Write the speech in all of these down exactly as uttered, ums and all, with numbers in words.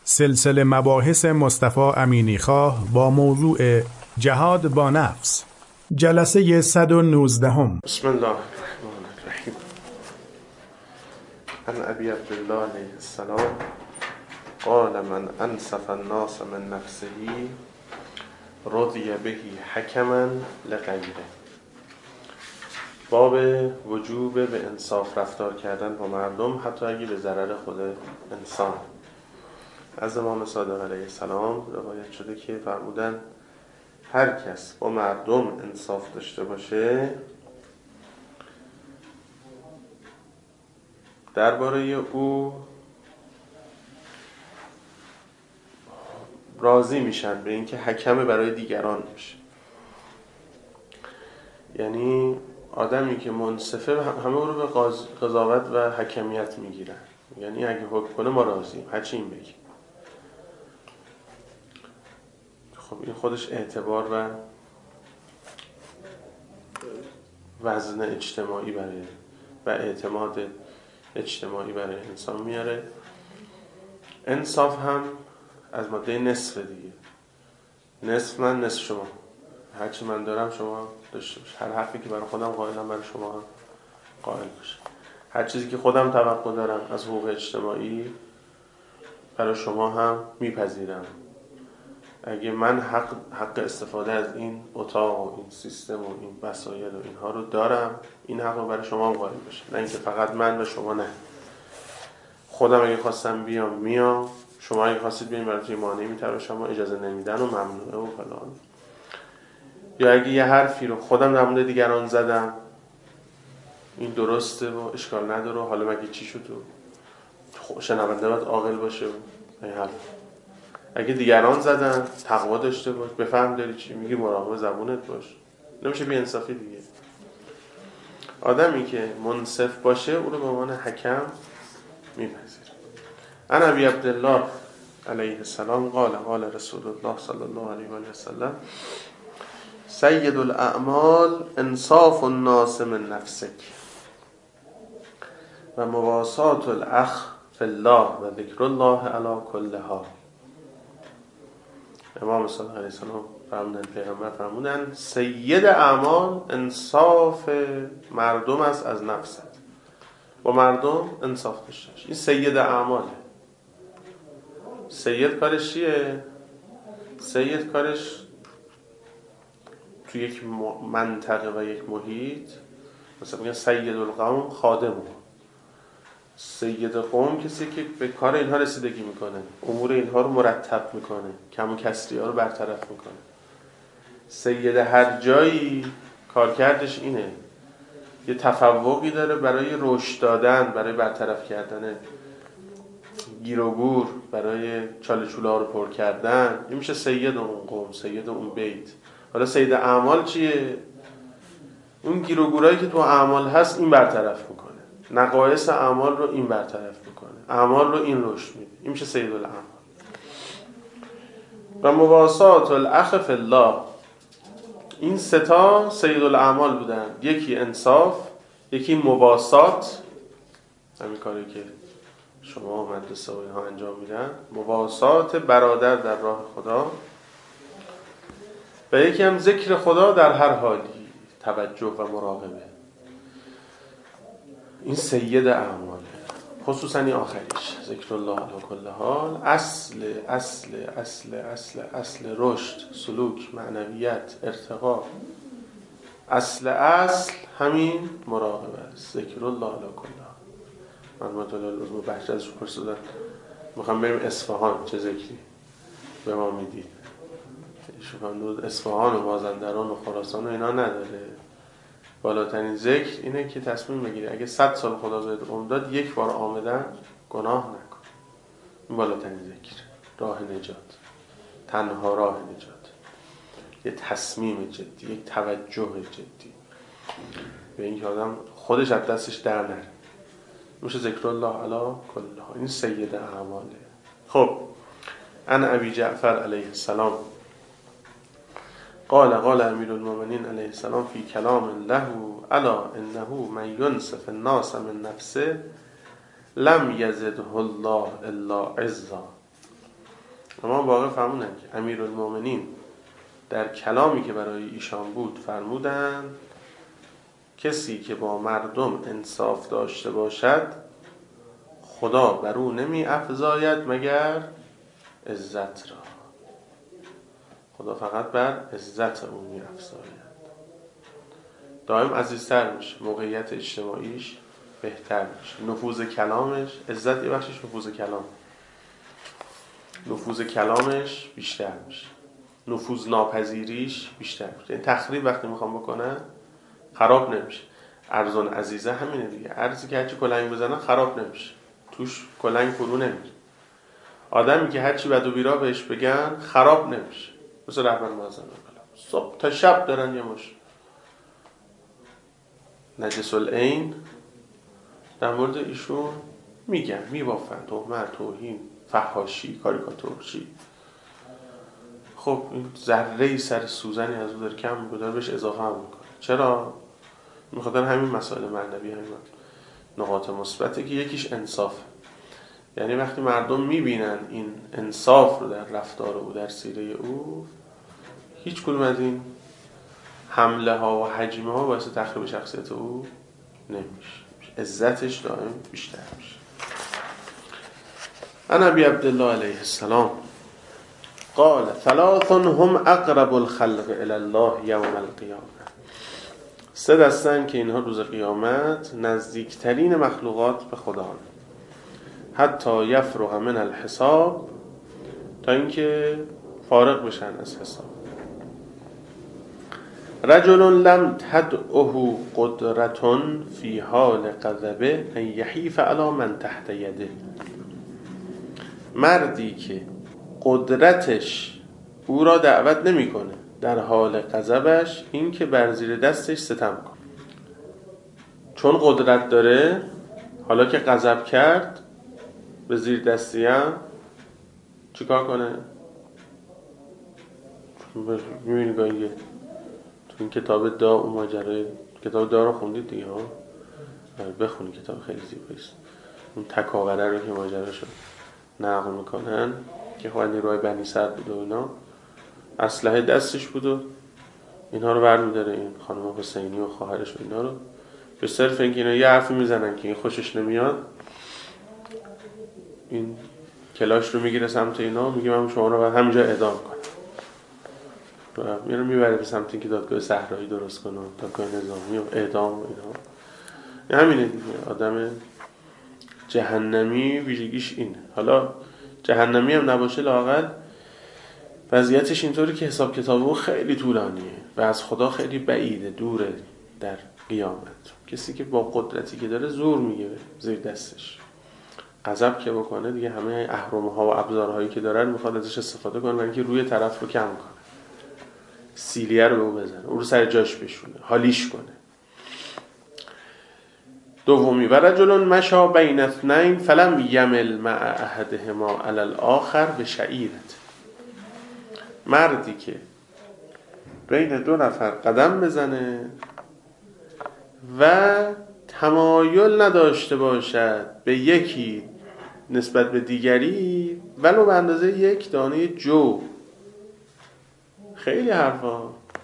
سلسله مباحث مصطفی امینی خواه با موضوع جهاد با نفس، جلسه صد و نوزدهم. بسم الله الرحمن الرحیم. عن ابی عبدالله علیه السلام قال من انصف الناس من نفسه رضی به حکما لغیره. باب وجوب به انصاف رفتار کردن با مردم حتی اگه به ضرر خود انسان. از امام صادق علیه السلام روایت شده که فرمودن هر کس با مردم انصاف داشته باشه درباره او راضی میشن به اینکه حکم برای دیگران بشه. یعنی آدمی که منصفه همه او رو به قضاوت و حکمیت میگیرن، یعنی اگه حکم کنه ما راضیم، هرچی این بگیم. خب این خودش اعتبار و وزن اجتماعی برای و اعتماد اجتماعی برای انسان میاره. انصاف هم از ماده نصف دیگه، نصف من نصف شما، هرچی من دارم شما داشته باش، هر حقی که برای خودم قائلم برای شما هم قائل باشه، هر چیزی که خودم توقع دارم از حقوق اجتماعی برای شما هم میپذیرم. اگه من حق حق استفاده از این اتاق و این سیستم و این وسایل و اینها رو دارم، این حق رو برای شما هم قائل باشه، نه اینکه فقط من و شما نه. خودم اگه خواستم بیام میام، شما اگه خواستید بیاین برای توی مانعی میتره شما اجازه نمیدن و ممنوعه و فلان. یا اگه یه حرفی رو خودم در مورد دیگران زدم این درسته و اشکال نداره، حالا مگه چی شد و شنونده باید عاقل باشه و این حرف. اگه دیگران زدن تقوا داشته باش، بفهم داری چی میگی، مراقب زبونت باش، نمیشه بی انصافی دیگه. آدمی که منصف باشه او رو به عنوان حکم میپذیره. عن ابی عبدالله علیه السلام قال قال رسول الله صلی الله علیه و سلم سید الاعمال انصاف الناس من نفسک و مواسات الاخ فی الله و ذکر الله علی کل حال. امام صادق علیه السلام فرمودن، پیغمبر فرمودن سید اعمال انصاف مردم است از نفست. با مردم انصاف داشته باش. این سید اعماله. سید کارش چیه؟ سید کارش تو یک منطقه و یک محیط، مثلا میگن سید القوم خادمه. سید قوم کسی که به کار اینها رسیدگی میکنه، امور اینها رو مرتب میکنه، کم و کسری ها رو برطرف میکنه. سید هر جایی کارکردش اینه، یه تفوقی داره برای رشد دادن، برای برطرف کردن گیر و گور، برای چاله چوله ها رو پر کردن. این میشه سید اون قوم، سید اون بیت. حالا سید اعمال چیه؟ اون گیر و گورایی که تو اعمال هست این برطرف میکنه، نقایص اعمال رو این برطرف میکنه، اعمال رو این رشد میده. این میشه سید الاعمال. و مواسات الاخ فی الله، این سه تا سید الاعمال بودن. یکی انصاف، یکی مواسات، همین کاری که شما مدرسه و اینها انجام میدن، مواسات برادر در راه خدا، و یکی هم ذکر خدا در هر حالی، توجه و مراقبه. این سید اعماله، خصوصا این آخریش ذکر الله علی کل حال. اصل اصل اصل اصل اصل رشد، سلوک، معنویت، ارتقا، اصل اصل همین مراقبه است، ذکر الله علی کل حال. من مطالعه العلوم بحث ازش پرسیدن میخوام بریم اصفهان چه ذکری به ما میدید؟ شما اصفهان و مازندران و خراسان و اینا نداره. بالاترین ذکر اینه که تصمیم بگیری اگه صد سال خدا بهت عمر داد یک بار آمدن گناه نکن. این بالاترین ذکر، راه نجات، تنها راه نجات، یه تصمیم جدی، یک توجه جدی به این که آدم خودش از دستش در نره. میشه ذکر الله علی کل حال. این سید اعماله. خب عن ابی جعفر علیه السلام قال قال امیر المؤمنین علیه السلام فی کلام له الا انه من ینصف الناس من نفسه لم یزده الله الا عزا. اما واقع فرمودن که امیرالمومنین در کلامی که برای ایشان بود فرمودند کسی که با مردم انصاف داشته باشد خدا بر او نمی افزاید مگر عزت را. خدا فقط بر عزت او می افزاید. دائم عزیزتر میشه، موقعیت اجتماعیش بهتر میشه، نفوذ کلامش، عزت یه بخشش نفوذ کلام، نفوذ کلامش بیشتر میشه، نفوذ ناپذیریش بیشتر میشه. این تخریب وقتی میخوام بکنن خراب نمیشه. ارزون عزیزه همینه دیگه، ارزی که هرچی کلنگ بزنن خراب نمیشه، توش کلنگ فرو نمیره. آدمی که هرچی بد و بیرا بهش بگن خراب نمیشه. مثل رحمت معظم صبح تا شب دارن یه مش نجس العین در مورد ایشون میگن، میبافن، تهمت، توهین، فحاشی، کاریکاتورچی. خب این ذره‌ای سر سوزنی از اون داره کم میکنه، بهش اضافه هم میکنه. چرا؟ میخاطر همین مسائل معنوی، همین نقاط مثبته که یکیش انصافه. یعنی وقتی مردم میبینن این انصاف رو در رفتار او، در سیره او، هیچ کدوم از این حمله ها و هجمه ها باعث تخریب شخصیت او نمیشه، عزتش دائم بیشتر میشه. عن ابی عبدالله علیه السلام قال ثلاث هم اقرب الخلق الی الله یوم القیامه. سه دستن که اینها روز قیامت نزدیکترین مخلوقات به خدا هستند. حتی یفرغ من الحساب، تا اینکه فارغ بشن از حساب. رجل لم تدعه قدرة فی حال غضبه ان یحیف علی من تحت یده. مردی که قدرتش او را دعوت نمیکنه در حال غضبش این که بر زیر دستش ستم کنه. چون قدرت داره، حالا که غضب کرد به زیر دستی هم چیکار کنه؟ میبینی گاهی تو این کتاب دا اون ماجرای کتاب دا رو خوندید دیگه ها؟ بخونی، کتاب خیلی زیباییست. اون تکاوره رو که ماجراشو نقل میکنن که خواهد نیروهای بنی سعد بود و اینا، اسلحه دستش بود و اینها رو برمیداره، این خانم حسینی و خواهرش و اینا رو، به صرف اینکه اینا یه حرفی میزنن که این خوشش نمیاد، این کلاش رو میگیره سمت اینا، میگه من شما رو باید همینجا اعدام کنم و میره میبره به سمت اینکه دادگاه صحرایی درست کنه، دادگاه نظامی و اعدام و اینا. همینه دیگه، آدم جهنمی ویژگیش اینه. حالا جهنمی هم نباشه، لااقل وضعیتش اینطوری که حساب کتاب او خیلی طولانیه و از خدا خیلی بعیده، دوره در قیامت. کسی که با قدرتی که داره زور میگیره زیر دستش، غضب که بکنه دیگه همه اهرمه ها و ابزارهایی که دارن میخواد ازش استفاده کنه برای اینکه روی طرف رو کم کنه، سیلیه رو به اون بزنه، اون رو سر جاش بشونه، حالیش کنه. دومی و رجل مشا بین اثنین فلم یمل مع احدهما علی الاخر بشعیرت. مردی که بین دو نفر قدم بزنه و تمایل نداشته باشد به یکی نسبت به دیگری ولو به اندازه یک دانه جو. خیلی حرفا،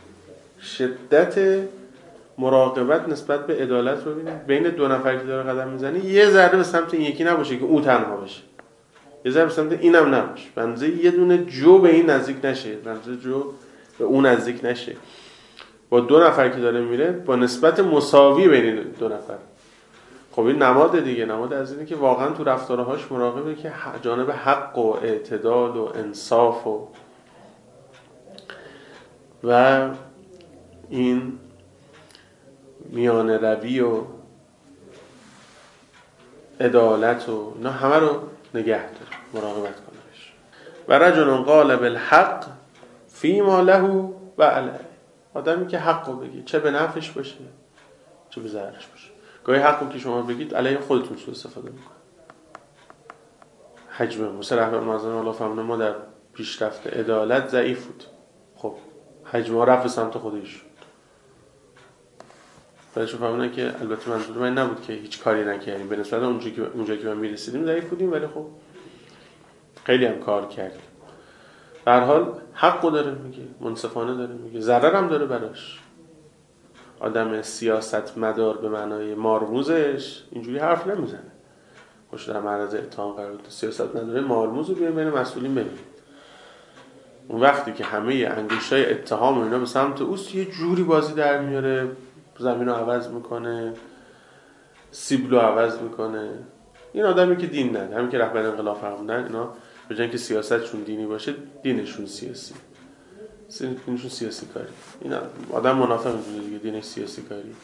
شدت مراقبت نسبت به عدالت رو ببینید. بین دو نفر که داره قدم میزنه یه ذره به سمت این یکی نباشه که او تنها باشه، یه ذره به سمت اینم نباشه، به اندازه یه دونه جو به این نزدیک نشه، به اندازه جو به اون نزدیک نشه. با دو نفر که داره میره با نسبت مساوی بین دو نفر. خب این نماد دیگه، نماد از اینه که واقعا تو رفتارهاش مراقبه که جانب حق و اعتدال و انصاف و و این میان روی و عدالت و اینا همه رو نگه داره، مراقبت کنه بهش. و رجل قال بالحق فیما له و علیه. آدمی که حق رو بگی، چه به نفعش باشه چه به ضررش باشه. گاهی حق رو که شما بگید علیه خودتون سوء استفاده میکنه. حجمه مثل رحمت معظم الله فهمونه ما در پیشرفت عدالت ضعیف بود. خب حجمه رفت به سمت خودش. بعدش فهمیدن که البته منظور من نبود که هیچ کاری نکردیم، به نسبت اونجایی که اونجایی که ما میرسیدیم ضعیف بودیم، ولی خب خیلی هم کار کردیم. به هر حال حقو داره میگه، منصفانه داره میگه، ضرر هم داره براش. آدم سیاست مدار به معنای مارموزش اینجوری حرف نمیزنه، خوش در معرض اتهام قرار بده. سیاست مداره مارموز رو بیاریم بین مسئولین ببینید. اون وقتی که همه انگشتای اتهام و اینا به سمت اوست، یه جوری بازی در میاره، زمین رو عوض میکنه، سیبلو عوض میکنه. این آدمی که دین نده، همین که رهبر انقلاب فرمودن، اینا به جای اینکه سیاستشون دینی باشه، دینشون سیاسی، دینشون سیاسی کاری. این آدم منافق میدونه دیگه، دینش سیاسی کاری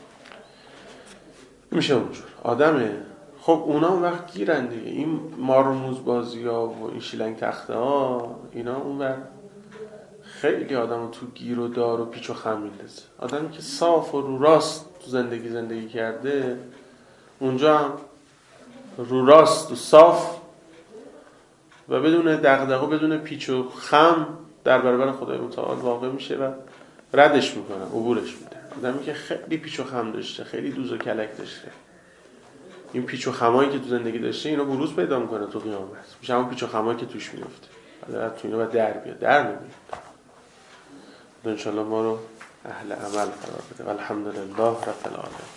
میشه اونجور آدمه. خب اونا اون وقت گیرن دیگه، این مارموز بازی ها و این شیلنگ تخته ها اینا اون وقت خیلی آدم تو گیر و دار و پیچ و خم میندازه. آدمی که صاف و رو راست تو زندگی زندگی کرده، اونجا هم رو راست و صاف و بدون دغدغه و بدون پیچ و خم در برابر خدای متعال واقع میشه و ردش میکنه، عبورش میده. آدمی که خیلی پیچ و خم داشته، خیلی دوز و کلک داشته، این پیچ و خمایی که تو زندگی داشته اینا بروز پیدا میکنه تو قیامت، میشه همون پیچ و خمایی که توش میفته. حالا تو اینا باید در بیاد، در نمیاد. ان شاء الله ما رو اهل عمل قرار بده. الحمدلله رب العالمین.